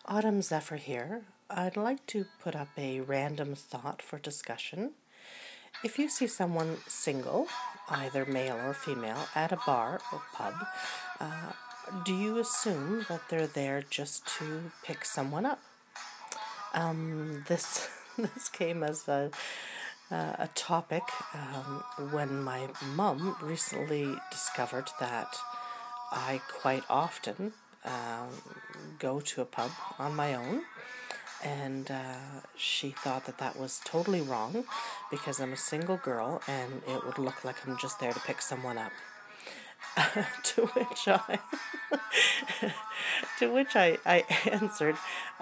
Autumn Zephyr here. I'd like to put up a random thought for discussion. If you see someone single, either male or female, at a bar or pub, do you assume that they're there just to pick someone up? This this came as a topic when my mum recently discovered that I quite often go to a pub on my own, and she thought that that was totally wrong because I'm a single girl and it would look like I'm just there to pick someone up. to which I to which I answered,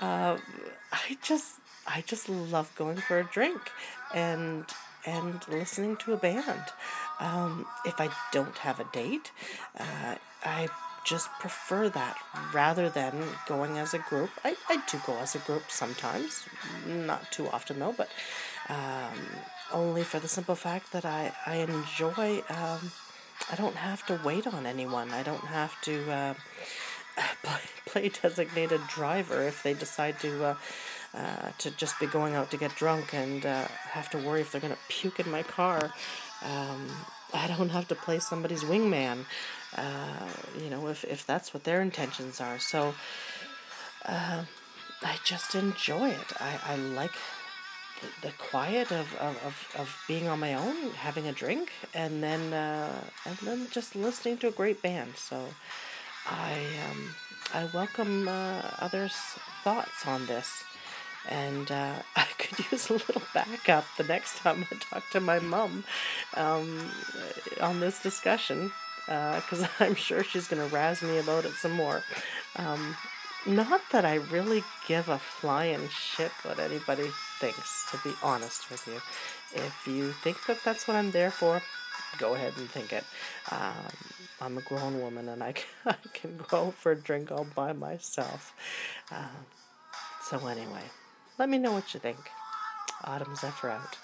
I just love going for a drink and listening to a band. If I don't have a date, I just prefer that rather than going as a group. I do go as a group sometimes, not too often though, but only for the simple fact that I enjoy. I don't have to wait on anyone. I don't have to play designated driver if they decide to just be going out to get drunk and have to worry if they're going to puke in my car. I don't have to play somebody's wingman, if that's what their intentions are. So I just enjoy it. I like the quiet of being on my own, having a drink, and then just listening to a great band. So I I welcome others' thoughts on this, and I could use a little backup the next time I talk to my mum on this discussion, because I'm sure she's going to razz me about it some more. Um, Not that I really give a flying shit what anybody thinks, to be honest with you. If you think that that's what I'm there for, go ahead and think it. Um, I'm a grown woman and I can go out for a drink all by myself. So anyway, let me know what you think. Autumn Zephyr out.